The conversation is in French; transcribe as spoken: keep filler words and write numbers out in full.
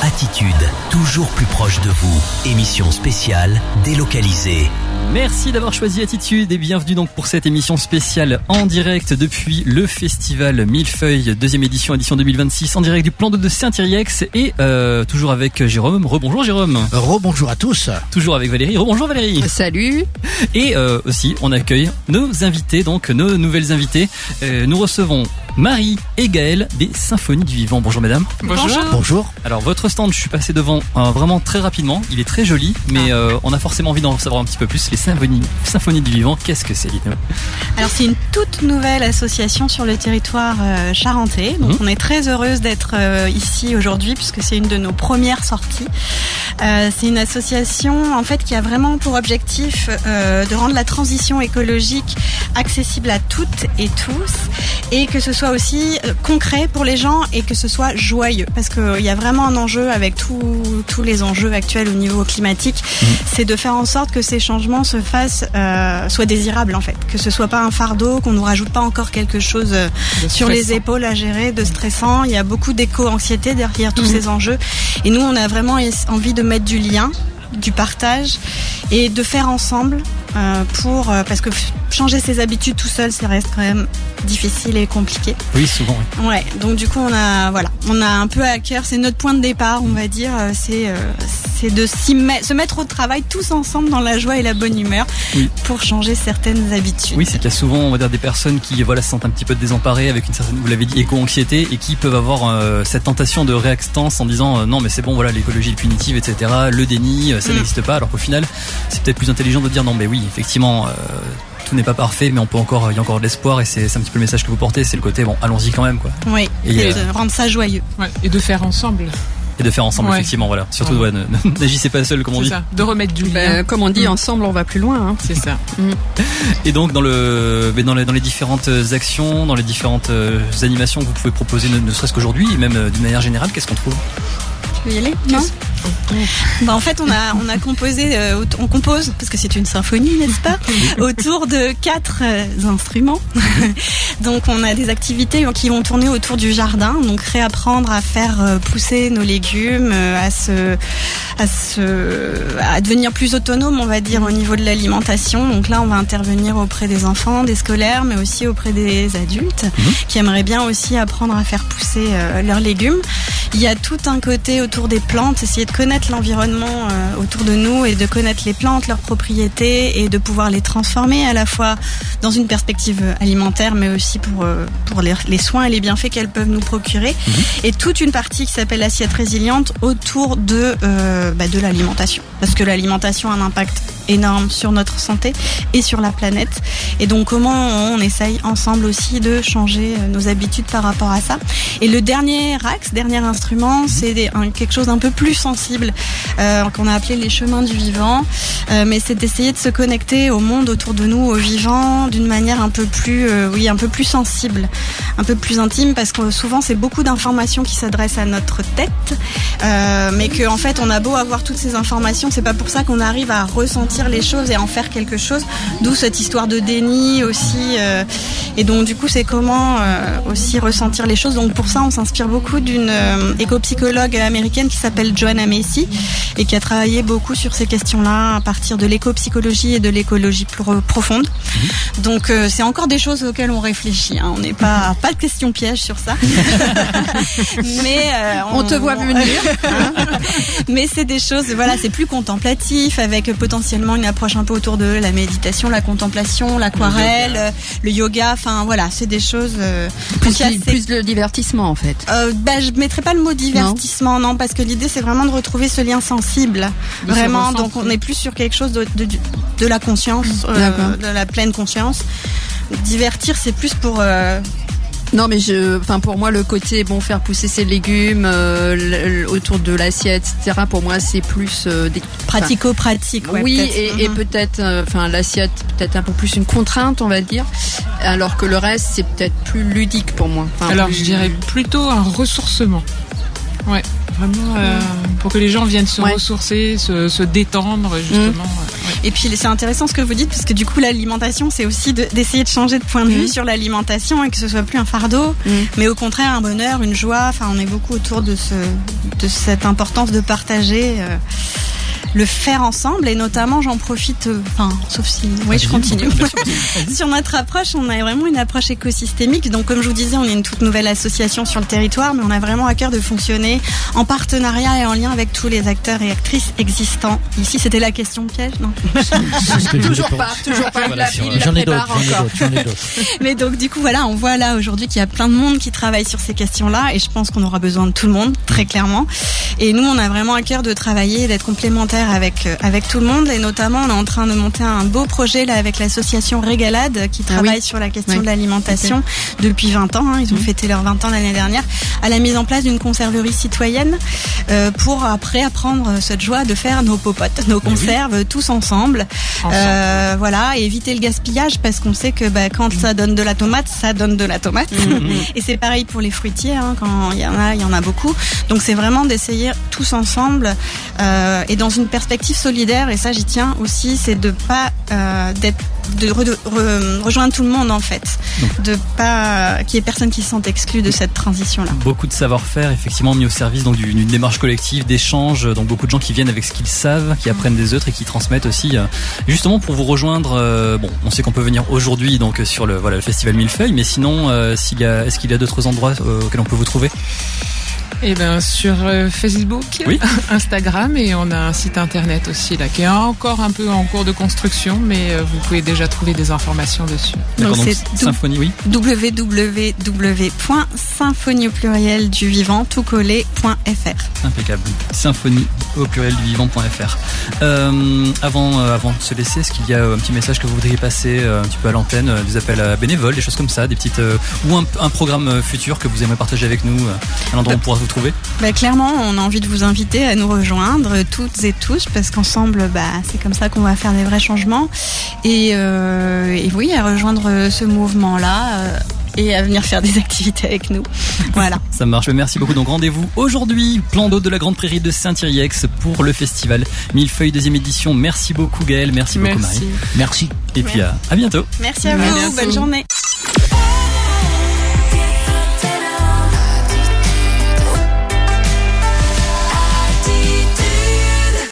Attitude, toujours plus proche de vous. Émission spéciale délocalisée. Merci d'avoir choisi Attitude et bienvenue donc pour cette émission spéciale en direct depuis le festival Millefeuille, deuxième édition, édition deux mille vingt-six, en direct du plan d'eau de Saint-Yrieix et euh, toujours avec Jérôme. Rebonjour Jérôme. Rebonjour à tous. Toujours avec Valérie. Rebonjour Valérie. Salut. Et euh, aussi on accueille nos invités, donc nos nouvelles invitées. Euh, nous recevons Marie et Gaëlle des Symphonies du Vivant. Bonjour mesdames. Bonjour. Bonjour. Alors votre stand, je suis passé devant euh, vraiment très rapidement. Il est très joli, mais euh, on a forcément envie d'en savoir un petit peu plus. Les Symphonies, Symphonies du Vivant, qu'est-ce que c'est, dites-nous? Alors c'est une toute nouvelle association sur le territoire euh, charentais. Donc mmh. on est très heureuse d'être euh, ici aujourd'hui puisque c'est une de nos premières sorties. Euh, c'est une association en fait qui a vraiment pour objectif euh, de rendre la transition écologique accessible à toutes et tous et que ce soit aussi euh, concret pour les gens et que ce soit joyeux parce qu'il euh, y a vraiment un enjeu avec tous les enjeux actuels au niveau climatique, mmh. c'est de faire en sorte que ces changements se fassent, euh, soient désirables en fait, que ce soit pas un fardeau, qu'on nous rajoute pas encore quelque chose euh, sur les épaules à gérer, de stressant. Il y a beaucoup d'éco-anxiété derrière tous mmh. ces enjeux et nous on a vraiment envie de mettre du lien, du partage et de faire ensemble euh, pour euh, parce que changer ses habitudes tout seul ça reste quand même difficile et compliqué. Oui, souvent. Oui. Ouais, donc du coup on a voilà, on a un peu à cœur, c'est notre point de départ, on va dire, c'est euh, c'est de s'y met, se mettre au travail tous ensemble dans la joie et la bonne humeur oui. pour changer certaines habitudes. Oui, c'est qu'il y a souvent on va dire des personnes qui voilà se sentent un petit peu désemparées avec une certaine, vous l'avez dit, éco-anxiété et qui peuvent avoir euh, cette tentation de réactance en disant euh, non mais c'est bon voilà l'écologie est punitive et cetera. Le déni ça mmh. n'existe pas alors qu'au final c'est peut-être plus intelligent de dire non mais oui effectivement euh, tout n'est pas parfait mais on peut encore il y a encore de l'espoir et c'est, c'est un petit peu le message que vous portez, c'est le côté bon allons-y quand même quoi. Oui, et, et euh, de rendre ça joyeux. Ouais, et de faire ensemble. Et de faire ensemble ouais. effectivement voilà. Surtout ouais. Ouais, ne, n'agissez pas seul comme c'est on dit. Ça. De remettre du lien. Ben, comme on dit mmh. ensemble on va plus loin. Hein. C'est ça. Mmh. Et donc dans le dans les dans les différentes actions, dans les différentes euh, animations que vous pouvez proposer ne, ne serait-ce qu'aujourd'hui et même euh, d'une manière générale, qu'est-ce qu'on trouve? Tu veux y aller? Non. Bah en fait on a on a composé euh, on compose parce que c'est une symphonie n'est-ce pas autour de quatre euh, instruments. Donc on a des activités qui vont tourner autour du jardin, donc réapprendre à faire euh, pousser nos légumes, euh, à se à se à devenir plus autonome on va dire au niveau de l'alimentation. Donc là on va intervenir auprès des enfants, des scolaires mais aussi auprès des adultes mmh. qui aimeraient bien aussi apprendre à faire pousser euh, leurs légumes. Il y a tout un côté autour des plantes, essayer de connaître l'environnement euh, autour de nous et de connaître les plantes, leurs propriétés et de pouvoir les transformer à la fois dans une perspective alimentaire mais aussi pour, euh, pour les, les soins et les bienfaits qu'elles peuvent nous procurer. Mmh. Et toute une partie qui s'appelle l'assiette résiliente autour de, euh, bah, de l'alimentation. Parce que l'alimentation a un impact énorme sur notre santé et sur la planète. Et donc comment on essaye ensemble aussi de changer nos habitudes par rapport à ça. Et le dernier axe, dernier instrument, c'est des, un, quelque chose d'un peu plus sensible euh, qu'on a appelé les chemins du vivant. Euh, mais c'est d'essayer de se connecter au monde autour de nous, au vivant, d'une manière un peu plus, euh, oui, un peu plus sensible, un peu plus intime, parce que souvent c'est beaucoup d'informations qui s'adressent à notre tête, euh, mais que en fait on a beau avoir toutes ces informations, c'est pas pour ça qu'on arrive à ressentir les choses et en faire quelque chose, d'où cette histoire de déni aussi euh, et donc du coup c'est comment euh, aussi ressentir les choses. Donc pour ça on s'inspire beaucoup d'une euh, éco-psychologue américaine qui s'appelle Joanna Macy et qui a travaillé beaucoup sur ces questions-là à partir de l'éco-psychologie et de l'écologie plus profonde. Mmh. Donc euh, c'est encore des choses auxquelles on réfléchit, hein. On n'est pas pas de questions pièges sur ça. Mais euh, on, on te voit venir. Hein. Mais c'est des choses, voilà, c'est plus contemplatif avec potentiellement une approche un peu autour de la méditation, la contemplation, l'aquarelle, le yoga, enfin voilà, c'est des choses euh, plus, assez... plus le divertissement en fait. Euh, bah, je mettrais pas le mot divertissement, non, non parce que l'idée c'est vraiment de retrouver ce lien sensible, de vraiment. Donc on est plus sur quelque chose de de, de la conscience, euh, de la pleine conscience. Divertir, c'est plus pour euh, Non mais je, enfin pour moi le côté bon faire pousser ses légumes euh, l- l- autour de l'assiette et cetera. Pour moi c'est plus euh, des pratico-pratique. Ouais, oui peut-être. et, Mm-hmm. et peut-être enfin euh, l'assiette peut-être un peu plus une contrainte on va dire, alors que le reste c'est peut-être plus ludique pour moi. Enfin, alors plus... je dirais plutôt un ressourcement. Ouais. Vraiment, euh, pour que les gens viennent se Ouais. ressourcer, se, se détendre justement. Mmh. Ouais. Et puis c'est intéressant ce que vous dites parce que du coup l'alimentation c'est aussi de, d'essayer de changer de point de vue Mmh. sur l'alimentation et que ce soit plus un fardeau, Mmh. mais au contraire un bonheur, une joie. Enfin on est beaucoup autour de ce de cette importance de partager. Euh, le faire ensemble et notamment j'en profite euh, enfin sauf si oui je continue sur notre approche on a vraiment une approche écosystémique donc comme je vous disais on est une toute nouvelle association sur le territoire mais on a vraiment à cœur de fonctionner en partenariat et en lien avec tous les acteurs et actrices existants. Ici c'était la question piège non Toujours pas, toujours pas. Voilà, La sur- fille la J'en ai d'autres, prépare j'en ai encore. d'autres, j'en ai d'autres. mais donc du coup voilà on voit là aujourd'hui qu'il y a plein de monde qui travaille sur ces questions-là et je pense qu'on aura besoin de tout le monde très clairement et nous on a vraiment à cœur de travailler d'être complémentaires avec euh, avec tout le monde et notamment on est en train de monter un beau projet là avec l'association Régalade qui travaille oui. sur la question Oui. de l'alimentation depuis vingt ans hein, ils ont fêté leurs vingt ans l'année dernière à la mise en place d'une conserverie citoyenne euh, pour après apprendre cette joie de faire nos popotes nos conserves tous ensemble, Ensemble. Euh, voilà et éviter le gaspillage parce qu'on sait que bah, quand ça donne de la tomate ça donne de la tomate et c'est pareil pour les fruitiers hein, quand il y en a il y en a beaucoup donc c'est vraiment d'essayer tous ensemble euh, et dans une perspective solidaire et ça j'y tiens aussi c'est de pas euh, d'être de re, re, rejoindre tout le monde en fait Donc. de pas qu'il y ait personne qui se sente exclu de cette transition là. Beaucoup de savoir-faire effectivement mis au service donc d'une d'une démarche collective, d'échange, donc beaucoup de gens qui viennent avec ce qu'ils savent, qui apprennent des autres et qui transmettent aussi. euh, Justement pour vous rejoindre, euh, bon, on sait qu'on peut venir aujourd'hui donc sur le voilà le festival Millefeuille, mais sinon, euh, s'il y a, est-ce qu'il y a d'autres endroits euh, auxquels on peut vous trouver? Et ben sur euh, Facebook, Oui. Instagram et on a un site internet aussi là qui est encore un peu en cours de construction, mais euh, vous pouvez déjà trouver des informations dessus. D'accord, Donc donc c'est Symphonie, oui. w w w point symphonie au pluriel du vivant tout collé point f r. Impeccable. Symphonie au pluriel du vivant.fr. Euh, avant, euh, avant de se laisser, est-ce qu'il y a euh, un petit message que vous voudriez passer euh, un petit peu à l'antenne, euh, des appels à bénévoles, des choses comme ça, des petites euh, ou un, un programme euh, futur que vous aimeriez partager avec nous, euh, un endroit où on pourra vous trouver? Bah, clairement, on a envie de vous inviter à nous rejoindre toutes et tous parce qu'ensemble, bah, c'est comme ça qu'on va faire des vrais changements. Et, euh, et oui, à rejoindre ce mouvement-là euh, et à venir faire des activités avec nous. Voilà. Ça marche, merci beaucoup. Donc rendez-vous aujourd'hui, plan d'eau de la Grande Prairie de Saint-Yrieix pour le festival Millefeuille deuxième édition. Merci beaucoup Gaëlle, merci, beaucoup Merci. Marie. Merci. Et puis à, à bientôt. Merci à Merci. vous. Bonne journée.